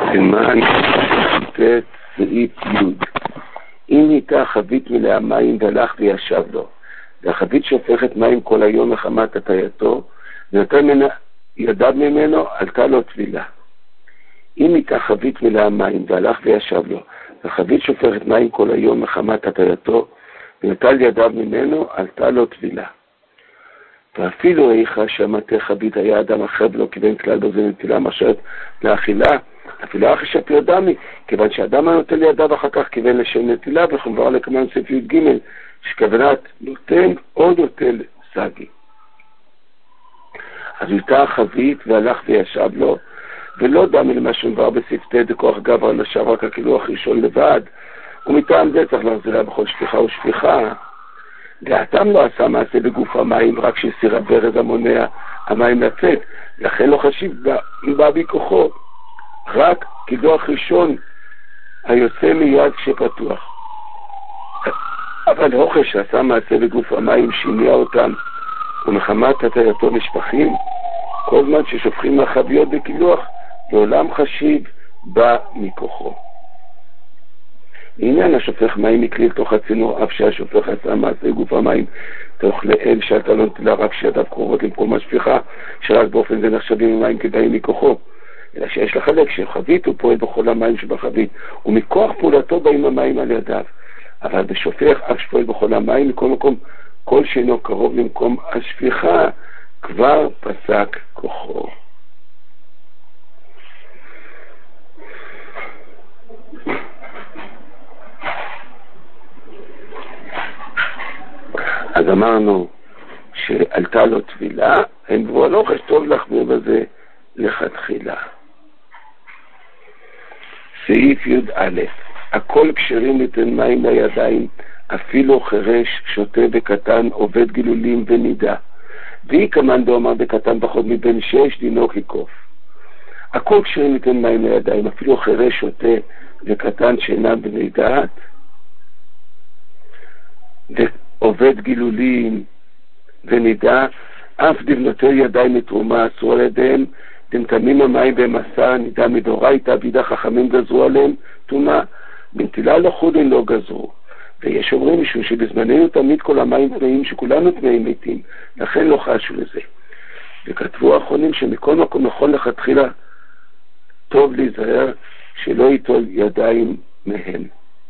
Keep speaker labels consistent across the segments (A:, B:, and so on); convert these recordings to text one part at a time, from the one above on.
A: סימן סעיף י' אם הייתה חבית מלאה מים והלך וישב לו, והחבית שופכת מים כל היום מחמת הטייתו, ונתן ידיו ממנו, עלתה לו טבילה. אם הייתה חבית מלאה מים והלך וישב לו, והחבית שופכת מים כל היום מחמת הטייתו, ונטל ידיו ממנו, עלתה לו טבילה. ואפילו איכה שהמטה חבית היה אדם אחר ולא כיוון כלל בזה נטילה משרת לאכילה, אפילו אחרי שפיר דמי, כיוון שאדם הנוטל ידיו אחר כך כיוון לשם נטילה, וחומבר לכמן סעיף י"ג, שכוונת נותן או נוטל סגי. אז הייתה חבית והלך וישב לו, ולא דמי למה שמבר בספתי דכוח גבר נשב רק הכילוח ראשון לבד, ומטעם זה צריך להחזירה בכל שפיכה ושפיכה. והאדם לא עשה מעשה בגוף המים, רק שסיר הברז המונע המים לצאת, לכן לא חשיב בא בכוחו, רק כילוח ראשון היוצא מיד כשפתוח. אבל הוכש שעשה מעשה בגוף המים שיניע אותם, ומחמת הטייתו משפחים, כל זמן ששופכים מהחביות בכילוח, לעולם חשיב בא מכוחו. לעניין השופך מים מכלי לתוך הצינור, אף שהשופך עשה מעשה גוף המים תוך לאל שאתה לא נטלה רק שידיו קרובות למקום השפיכה, שרק באופן זה נחשבים המים כבאים מכוחו, אלא שיש לחלק שחבית הוא פועל בכל המים שבחבית, ומכוח פעולתו באים המים על ידיו. אבל בשופך אף שפועל בכל המים, מכל מקום כל שאינו קרוב למקום השפיכה כבר פסק כוחו. אז אמרנו שעלתה לו טבילה, אין בו לא חשטוב להחמיר בזה לכתחילה. סעיף י"א הכל כשרים ליתן מים לידיים, אפילו חרש, שוטה וקטן, עובד גילולים ונידה. והיא כמן דאמר בקטן פחות מבין 6 דינו כקוף. הכל כשרים ליתן מים לידיים, אפילו חרש, שוטה וקטן שאינם בני דעת, ועובד גילולים ונידה, אף דבנותי ידיים מתרומה אסור על ידיהם, דמתמים המים במסע נידה מדאורייתא, וידע חכמים גזרו עליהם תומה, בנטילה לא חודין לא גזרו. ויש אומרים משום שבזמננו תמיד כל המים טמאים, שכולנו טמאים מתים, לכן לא חשו לזה. וכתבו האחרונים שמכל מקום נכון לכתחילה טוב להיזהר שלא ייטול ידיים מהם.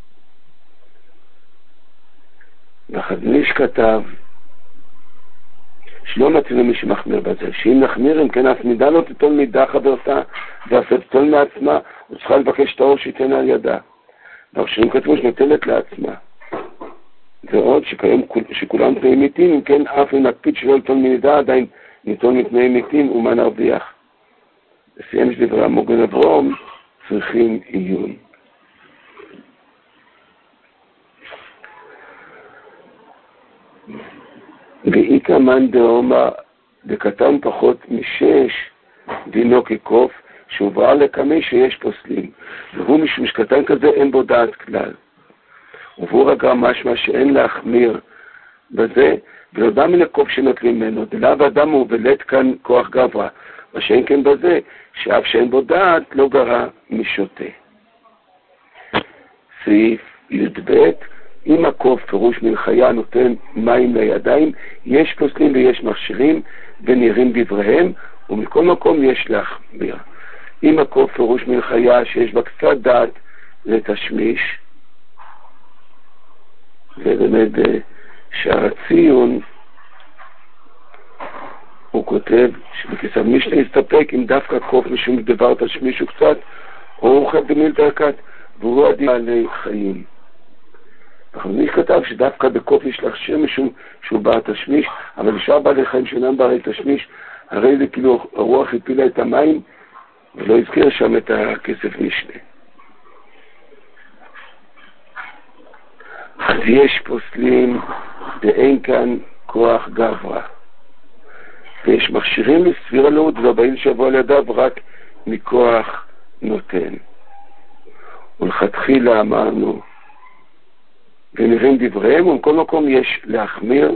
A: וחזניש כתב שלא מתאים למי שמחמיר בזה, שאם נחמיר אם כן אף מידה לא תיטול מידה חברתה ואף תיטול מעצמה, הוא צריכה לבקש את האור שייתן על ידה. והראשונים כתבו שנוטלת לעצמה. ועוד שכולם תנאים מתים, אם כן אף אם נקפיד שלא ליטול מידה עדיין ניטול מתנאים מתים ומה נרוויח. לסיים שדברי המוגן אברום צריכים עיון. ואיקה מן דאמר בקטן פחות מ6 דינו כקוף, שהובאה לקמי שיש פוסלים, והוא משום שקטן כזה אין בו דעת כלל. ובואו רגע משמע שאין להחמיר בזה, ולא דם מן הקוף שנוטלים ממנו, דלאו אדם הוא ולט כאן כוח גברה, מה שאין כן בזה, שאף שאין בו דעת לא גרע משוטה. סעיף י"ב אם הקוף פירוש מן חיה נותן מים לידיים, יש פוסלים ויש מכשירים ונראים דבריהם, ומכל מקום יש להחמיר. אם הקוף פירוש מן חיה שיש בה קצת דעת לתשמיש, ובאמת שהציון הוא כותב שבכסף משנה יסתפק אם דווקא קוף משום דבר תשמיש הוא קצת, או הוא חד דמיל דרכת, והוא עדיין עלי חיים. החזניש כתב שדווקא בקוף יש להכשיר משום שהוא בא תשמיש, אבל לשאר בעלי חיים שאינם בעלי תשמיש, הרי זה כאילו הרוח הפילה את המים ולא הזכיר שם את הכסף משנה. אז יש פוסלים ואין כאן כוח גברה, ויש מכשירים לסביר הלאות ובאים שבוע על ידיו רק מכוח נותן. ולכתחילה אמרנו ונראים דבריהם, ומכל מקום יש להחמיר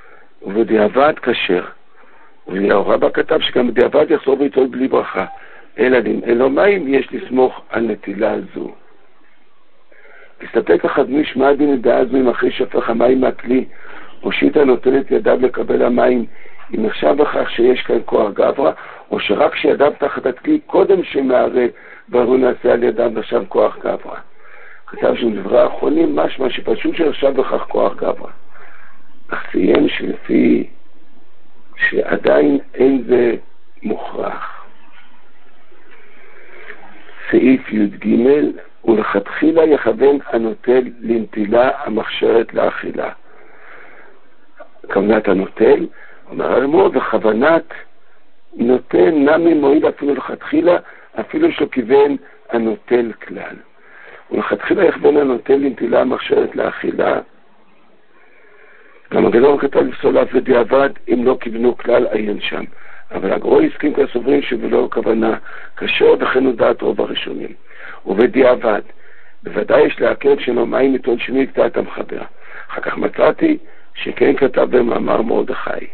A: ובדיעבד כשר. ולאור רבא כתב שגם בדיעבד יחזור ויטול בלי ברכה, אלא אם אין לו מים, יש לסמוך על נטילה זו. הסתפק החזניש מה הדין לדעה זו אם אחרי שפך המים מהכלי, הושיט נוטל את ידיו לקבל המים, אם נחשב בכך שיש כאן כוח גברא, או שרק שידיו תחת הכלי קודם שמערה והוא נעשה על ידיו נחשב כוח גברא. כתב שהוא דברי האחרונים משמע שפשוט שנחשב בכך כוח גברא. אך ציין שלפי שעדיין אין זה מוכרח. סעיף י"ג, ולכתחילה יכוון הנוטל לנטילה המכשירת לאכילה. כוונת הנוטל, אומר אלמו, וכוונת נוטל נמי מועיל אפילו לכתחילה, אפילו שכיוון הנוטל כלל. ולכתחילה יכוון הנוטל לנטילה המכשירת לאכילה. גם הגאון כתב לפסול אף בדיעבד, אם לא כיוונו כלל עיין שם. אבל הגאון הסכים כסוברים שבלא כוונה, כאשר וכן הודעת רוב הראשונים. ובדיעבד, בוודאי יש להכר שאינו מים עיתון שני קטעת המחבר. אחר כך מצאתי שכן כתב במאמר מרדכי.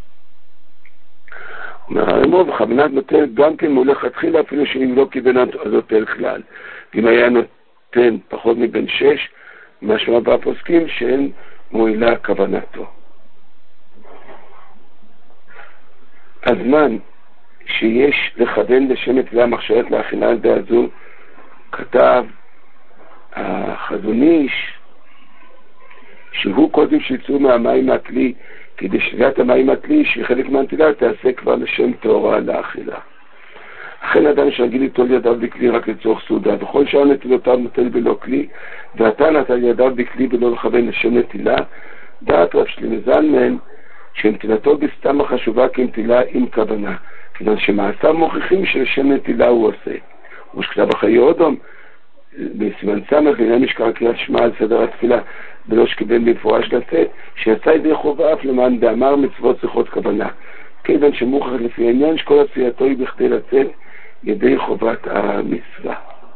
A: אומר הרמו, וכוונת נוטל גם כן מלכתחילה אפילו שאם לא כיוון הנוטל כלל. אם היה נותן פחות מבין 6, משמע בפוסקים שאין מועילה כוונתו. הזמן שיש לכוון לשם נטילה המכשירת לאכילה על דעה זו, כתב החזוניש שהוא קודם שיצאו מהמים מהכלי, כדי שזיית המים מהכלי שהיא חלק מהנטילה תעשה כבר לשם תאורה לאכילה. אכן אדם שרגיל ליטול ידיו בכלי רק לצורך סעודה, וכל שעה נטילותיו נוטל בלא כלי, ואתה נטל ידיו בכלי בלא לכוון לשם נטילה, דעת רב שלמה זלמן שנטילתו בסתם החשובה כנטילה עם כוונה, כיוון שמעשיו מוכיחים שלשם נטילה הוא עושה. ושכתב בחיי אודום בסימן סמך לעניין משכן קריאת שמע על סדר התפילה בלא שקיבל במפורש לצאת, שיצא ידי חובה אף למען דאמר מצוות צריכות כוונה, כיוון שמוכח לפי העניין שכל עשייתו היא בכדי לצאת ידי חובת המצווה.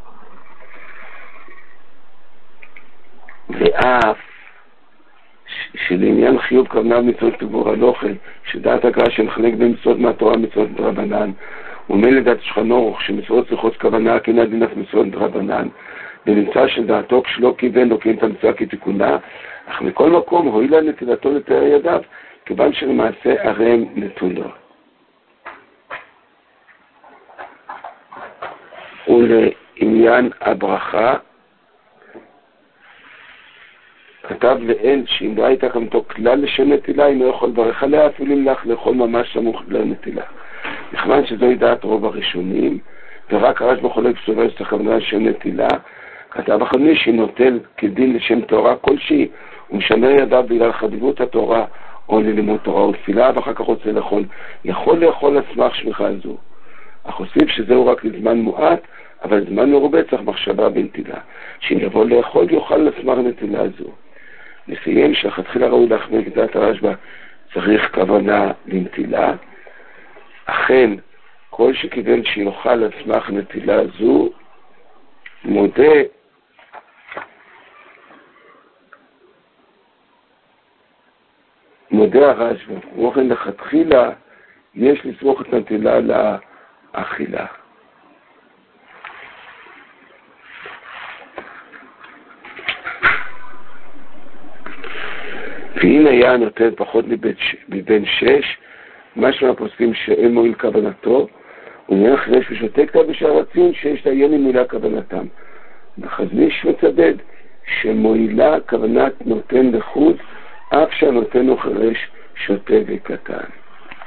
A: ואף שלעניין חיוב כוונה מצוות תגבור הלוכל, שדעת הגר"א שמחלק בין מצוות מהתורה מצוות דרבנן, ומלדעת שולחן אורוך שמצוות צריכות כוונה כנגד דין מצוות דרבנן, ונמצא שדעתו כשלא כיוון לא כן תמצא כתיקונה, אך מכל מקום הועילה נטילתו לתאר ידיו, כיוון שלמעשה הרם נטולו. ולעניין הברכה, כתב לאל שאם לא הייתה כמתו כלל לשם נטילה, אם לא יכול לברך עליה, אפילו אם לך לאכול ממש סמוך לנטילה. מכיוון שזוהי דעת רוב הראשונים, ורק הרשב"א חולק סובר שתכוונה לשם נטילה, כתב החזוניש שנוטל כדין לשם תורה כלשהי, ומשמר ידיו בגלל חדיבות התורה, או ללימוד תורה או תפילה, ואחר כך רוצה לאכול, יכול לאכול על סמך שמיכה זו. אך הוסיף שזהו רק לזמן מועט, אבל זמן מרובה צריך מחשבה בנטילה. שאם יבוא לאכול יוכל על סמך נטילה זו. נסיים שלכתחילה ראוי להחמיר את דעת הרשב"א, צריך כוונה לנטילה. אכן, כל שכיוון שיוכל על סמך נטילה זו, מודה הרשב"א, ובאופן לכתחילה יש לסמוך את הנטילה לאכילה. ואם היה נותן פחות מבין 6, משהו מהפוסקים שאין מועיל כוונתו, ונראה חירש ושותק לה בשערצים שיש לעיין עם מועילה כוונתם. החזוניש מצדד שמועילה כוונת נותן לחוץ, אף שהנותן הוא חירש, שוטה וקטן.